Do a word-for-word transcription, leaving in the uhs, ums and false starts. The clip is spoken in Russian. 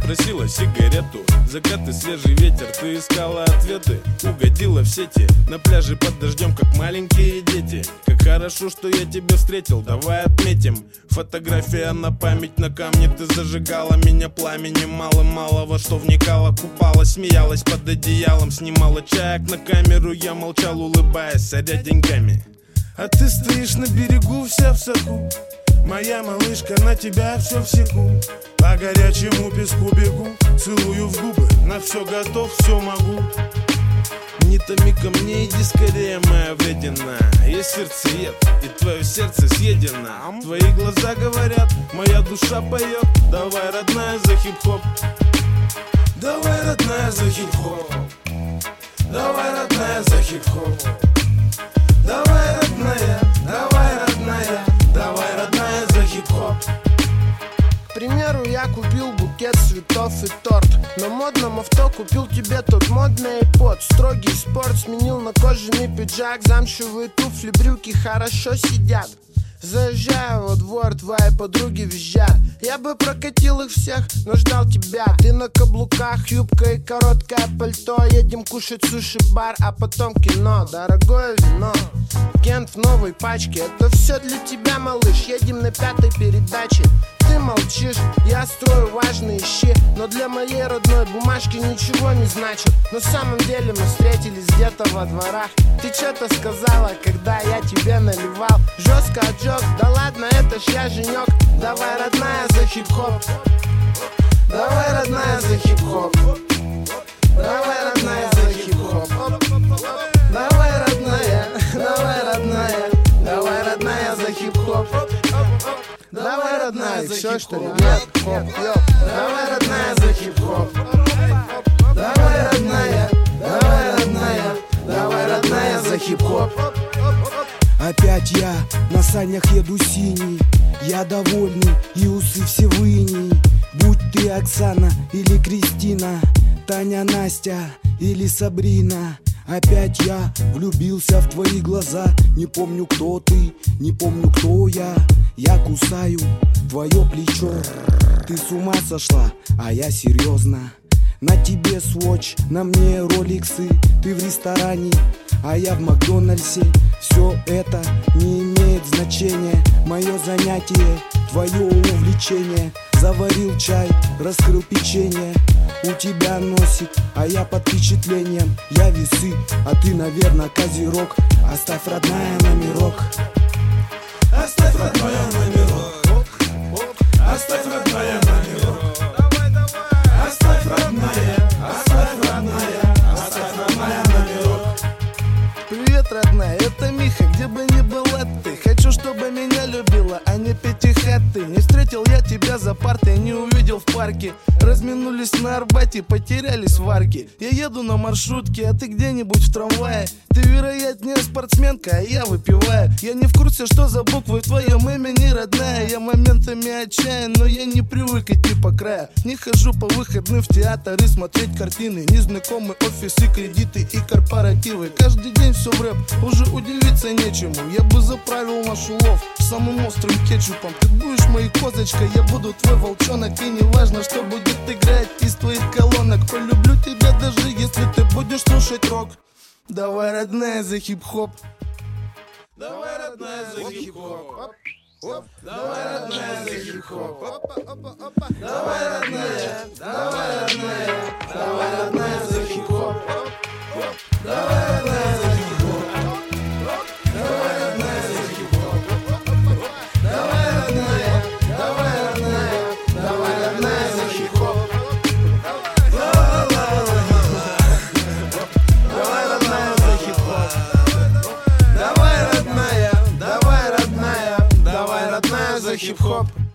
просила сигарету. Закат и свежий ветер, ты искала ответы. Угодила в сети, на пляже под дождем, как маленькие дети. Как хорошо, что я тебя встретил, давай отметим. Фотография на память на камне. Ты зажигала меня пламенем, мало-мало во что вникала. Купалась, смеялась под одеялом, снимала чаек на камеру. Я молчал, улыбаясь, соря деньгами. А ты стоишь на берегу, вся в соку. Моя малышка, на тебя все всеку. По горячему песку бегу, целую в губы. На все готов, все могу. Не томи ко мне, иди скорее, моя вредина. Я сердцеед, и твое сердце съедено. Твои глаза говорят, моя душа поет. Давай, родная, за хип-хоп. Давай, родная, за хип-хоп. Давай, родная, за хип-хоп. Давай, родная, давай, родная. Давай, родная, за хип-хоп. К примеру, я купил букет цветов и торт. На модном авто купил тебе тот модный iPod. Строгий спорт сменил на кожаный пиджак. Замшевые туфли, брюки хорошо сидят. Заезжаю во двор, твои подруги визжат. Я бы прокатил их всех, но ждал тебя. Ты на каблуках, юбка и короткое пальто. Едем кушать суши-бар, а потом кино. Дорогое вино, Кент в новой пачке. Это все для тебя, малыш, едем на пятой передаче. Ты молчишь, я строю важные щи. Но для моей родной бумажки ничего не значит. На самом деле мы встретились где-то во дворах. Ты что-то сказала, когда я тебе наливал. Жестко отжег, да ладно, это ж я женек. Давай, родная, за хип-хоп. Давай, родная, за хип-хоп. Давай, родная, за хип-хоп. Давай, родная, давай, родная. Давай, родная, за хип-хоп. Давай, родная, за все, что ли? Нет, хоп, йоп. Давай, родная, за хип-хоп. Давай, родная, давай, родная. Давай, родная, за хип-хоп. Опять я на санях еду синий. Я довольный и усы все в инии. Будь ты Оксана или Кристина, Таня, Настя или Сабрина. Опять я влюбился в твои глаза. Не помню, кто ты, не помню, кто я. Я кусаю твое плечо. Ты с ума сошла, а я серьезно. На тебе свотч, на мне роликсы. Ты в ресторане, а я в Макдональдсе. Все это не имеет значения. Мое занятие, твое увлечение. Заварил чай, раскрыл печенье. У тебя носик, а я под впечатлением. Я весы, а ты, наверное, козерог. Оставь, родная, номерок. Оставь, родная, номерок. Оставь, родная, номерок. Оставь, родная, оставь, родная. Оставь, родная, номерок. Привет, родная, это Миха, где бы ни была ты. Хочу, чтобы меня любила, а не пятихаты. Не встретил я тебя за партой, не увидел в парке. Разминулись на Арбате, потерялись в арке. Я еду на маршрутке, а ты где-нибудь в трамвае. Ты, вероятнее, спортсменка, а я выпиваю. Я не в курсе, что за буквы в твоем имени, родная. Я моментами отчаян, но я не привык идти по краю. Не хожу по выходным в театр и смотреть картины. Незнакомый офис и кредиты и корпоративы. Каждый день все в рэп, уже удивиться нечему. Я бы заправил наш улов самым острым кетчупом. Ты будешь моей козочкой, я буду твой волчонок. И не важно, что будет играть из твоих колонок. Полюблю тебя даже если ты будешь слушать рок. Давай, родная, за хип-хоп. Давай, родная, за хип-хоп. Давай, родная, за хип-хоп. Давай, родная, давай, родная. Давай, родная, за хип-хоп. Давай, родная, за хип-хоп. Давай, родная, за хип-хоп. Давай, родная, давай, родная. Давай, родная, за хип-хоп. Давай, родная, за хип-хоп. Давай, родная, давай, родная. Давай, родная, за хип-хоп.